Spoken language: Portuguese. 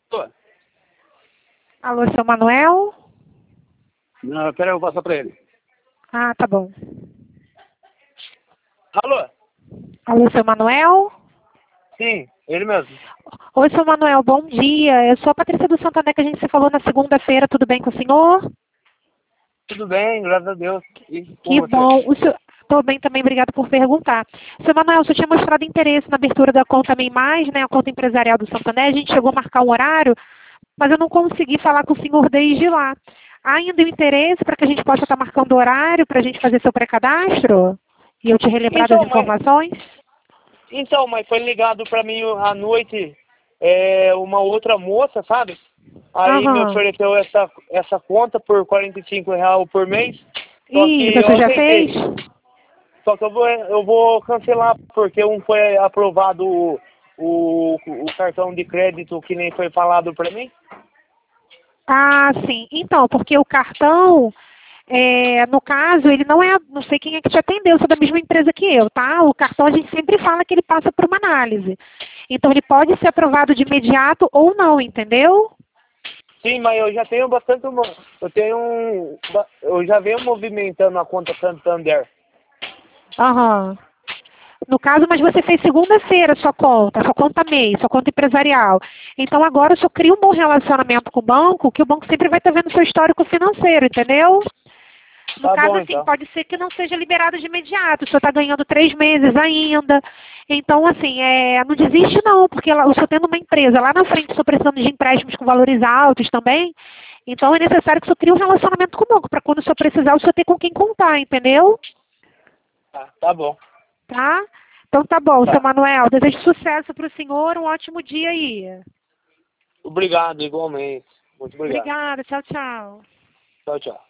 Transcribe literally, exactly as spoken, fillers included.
Alô, seu Manuel? Não, peraí, eu vou passar pra ele. Ah, tá bom. Alô? Alô, seu Manuel? Sim, ele mesmo. Oi, seu Manuel, bom dia. Eu sou a Patrícia do Santander, que a gente se falou na segunda-feira. Tudo bem com o senhor? Tudo bem, graças a Deus. E com Que você? bom. O senhor... Estou bem também, obrigado por perguntar. Seu Manuel, o senhor tinha mostrado interesse na abertura da conta Mei Mais, né, a conta empresarial do Santander. A gente chegou a marcar um horário, mas eu não consegui falar com o senhor desde lá. Há ainda o interesse para que a gente possa estar marcando horário para a gente fazer seu pré-cadastro? E eu te relembrar das Então, mas, informações? então, mas foi ligado pra mim à noite é, uma outra moça, sabe? Aí me Aham. ofereceu essa, essa conta por quarenta e cinco reais por mês. Só Isso, que o eu senhor já fez? aceitei. Só que eu vou, eu vou cancelar porque um foi aprovado o, o, o cartão de crédito que nem foi falado pra mim. Ah, sim. Então, porque o cartão, é, no caso, ele não é, não sei quem é que te atendeu, sou da mesma empresa que eu, tá? O cartão a gente sempre fala que ele passa por uma análise. Então, ele pode ser aprovado de imediato ou não, entendeu? Sim, mas eu já tenho bastante. mo- Eu tenho um. ba- Eu já venho movimentando a conta Santander. Aham. No caso, mas você fez segunda-feira sua conta, sua conta MEI, sua conta empresarial. Então agora o senhor cria um bom relacionamento com o banco, que o banco sempre vai estar vendo o seu histórico financeiro, entendeu? No Tá caso, bom, assim, então. pode ser que não seja liberado de imediato, o senhor está ganhando três meses ainda. Então, assim, é, não desiste não, porque lá, o senhor tendo uma empresa lá na frente, o senhor precisando de empréstimos com valores altos também, então é necessário que o senhor crie um relacionamento com o banco, para quando o senhor precisar, o senhor ter com quem contar, entendeu? Tá, tá bom. Tá? Então tá bom, seu Tá. Manuel. Desejo sucesso para o senhor, um ótimo dia aí. Obrigado, igualmente. Muito obrigado. Obrigada, tchau, tchau. Tchau, tchau.